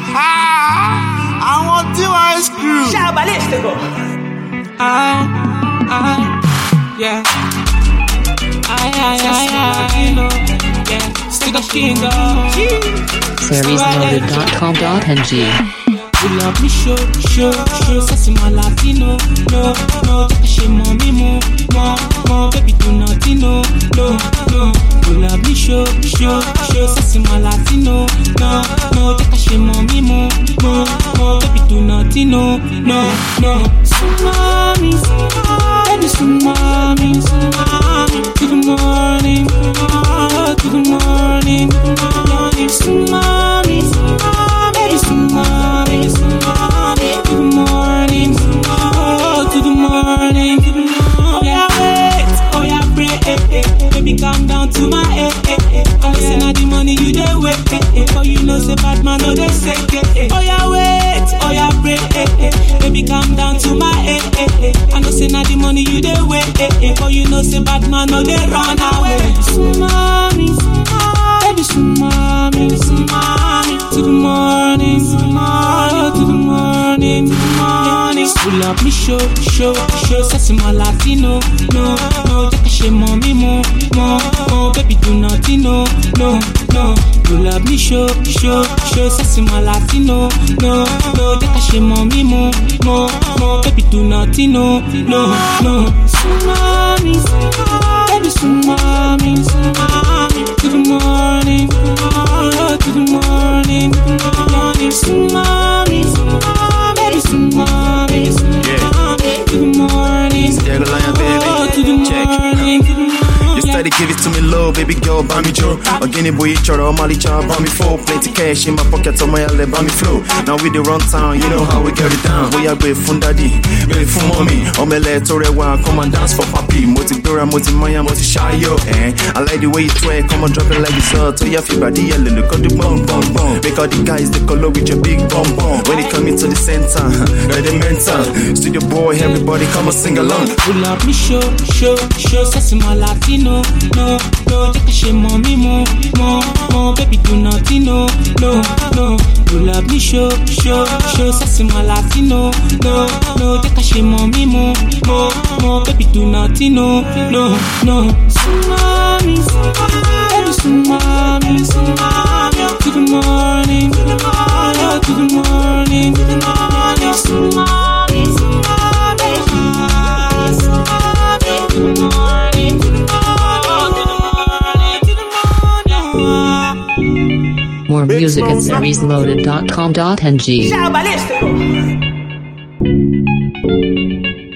I want you ice cream. Shabalistico. Yeah. Yeah. Stick a finger. seriesloaded.com.ng. You love me, show, sassy my Latino, no, take a shame on me, more, baby do nothing, no. You love me, show, sassy my Latino, no, take a shame on me, more, baby do nothing, no. Sumami, baby sumami, to the morning, sumami, baby sumami. To the morning, to the morning. Oh yeah, wait, oh yeah, pray, baby, calm down to my I'm listen at the money you dey wait, but you know say bad man no dey say. Oh yeah, wait, oh yeah, pray, baby, calm down to my I know say na the money you dey wait, but you know say bad man no dey run away. Sumami, baby, sumami, to the morning, to the morning. Pull up me show, sassy my Latino, no, take a shame on me, more, baby do nothing, no. Pull up me show, sassy my Latino, no, take a shame on me, more, baby do nothing, no. Sumami, baby sumami, to the morning, to the morning, sumami, baby sumami, to the morning, to the morning. You steady give it to me low, baby girl, buy me Joe. Again, boy, choro, Mali cha, buy me four. Plenty cash in my pocket, on my alley, buy me flow. Now we the run town, you know how we get it down. We are great fun daddy, great fun mommy. Omele torewa, come and dance for papi. Moti Dora, moti Maya, moti Shayo, eh? I like the way you twerk, come and drop it like it's up. To your feet, body, yellow, look at the bum. Make all the guys the color with your big bum. When it come into the center, the mental. Studio boy, everybody come and sing along. Pull up me show, sassy my Latino. No, take a shame on me, more, baby do nothing, no. You love me, show, sassy my Latino, no, take a shame on me, more, baby do nothing, no. Sumami, baby sumami, to the morning, to the morning, sumami, to the morning. More music at seriesloaded.com.ng. Shabalistico.